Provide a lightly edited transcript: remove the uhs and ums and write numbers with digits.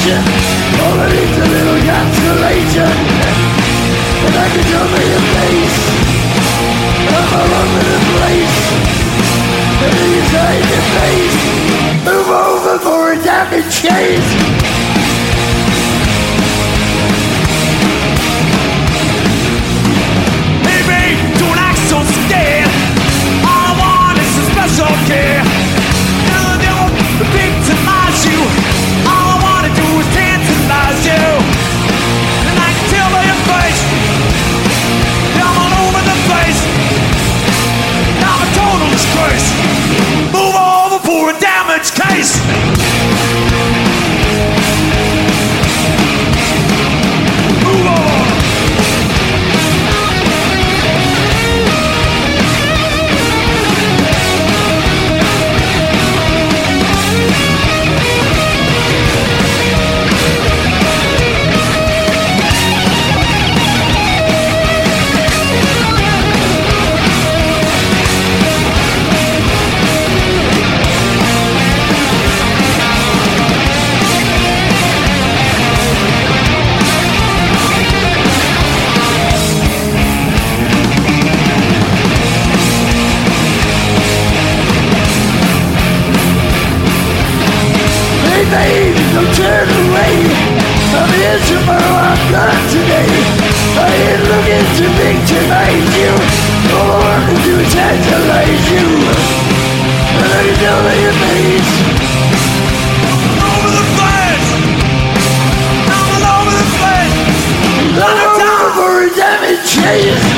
station. All I need's a little consolation, and I can show me a face. I'm all over the place, and inside your face. Move over for a diamond chase. Baby, don't act so scared. All I want is some special care. You'll never victimize you. All I wanna do is tantalize you. And I can tell by your face, I'm all over the place. I'm a total disgrace. Move over for a damage case. Move on. Baby, don't turn away. I'm here tomorrow, I'm gone today. I ain't looking to victimize you. All I want to do is tantalize you, and I can tell by your face. Over the place. I'm all over the place. I'm over for a damage chase.